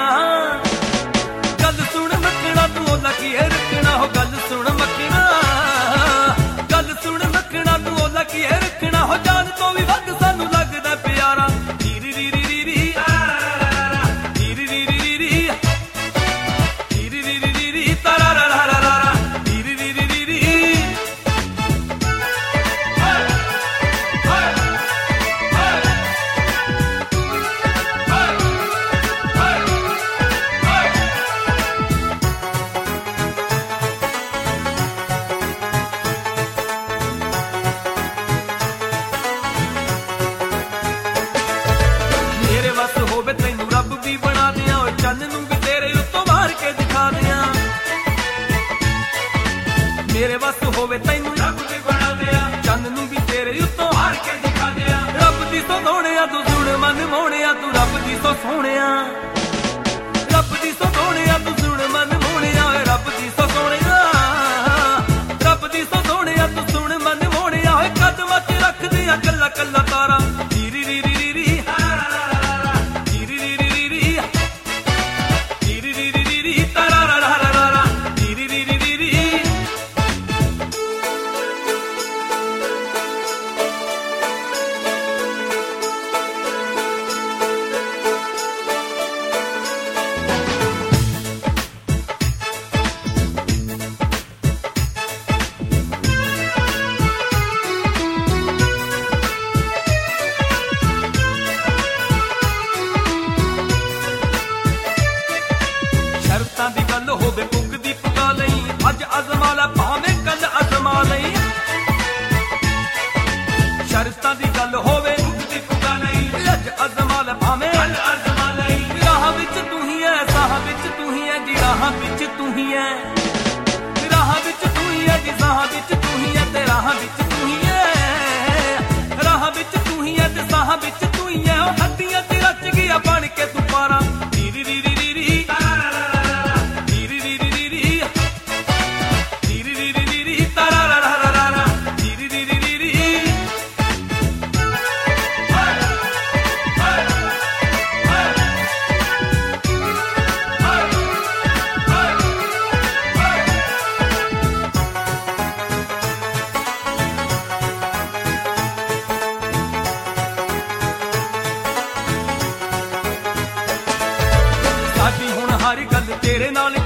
गल सुन मक्खना तू ओला की है रखना हो, गल सुन मक्खना, गल सुन मक्खना तू ओला की है रखना हो, जान तो भी वध सानू लगदा प्यारा। री री री री री री री री री री री री री री तारा रा रा रा रा री री री री री री। मेरे बस होवे तैनू रब भी बना दिया, चंद नू भी तेरे उत्तों मार के दिखा दिया। मेरे बस होवे तैनू रब भी बना दिया, चंद नू भी तेरे उत्तों मार के दिखा दिया। रब दी सो सोहणिया तू सुण मन मोहणिया, तू रब दी सो सोहणिया, रब दी सो सोहणिया तू सुण मन मोहणिया, रब दी सो सोहणिया, रब दी सो सोहणिया तू सुण मन मोहणिया। कदमां च रख दिया कल्ला कल्ला तारा। री री री री री री री री री री री री री री री री तारा रा रा रा रा री री री री री री। शर्तां दी गल होवे पुगदी पुगा लई, अज अजमा लै भावें कल अजमा लई। शर्तां दी गल होवे पुगदी पुगा लई, अज अजमा लै भावें कल अजमा लई। राह विच तू ही है, साह विच तू ही है जी, राह विच तू ही है, राह विच तू ही है जी, साह विच तू ही है ते राह विच तू ही है। राह विच तू ही है ते साह विच तू ही है, ओ हड्डियां ते रच गया बन के तू पारा। री री री री री री री री री री री री री री री री री तारा रा रा रा रा रा री री री री री री। साडी हुण हर गल तेरे नाल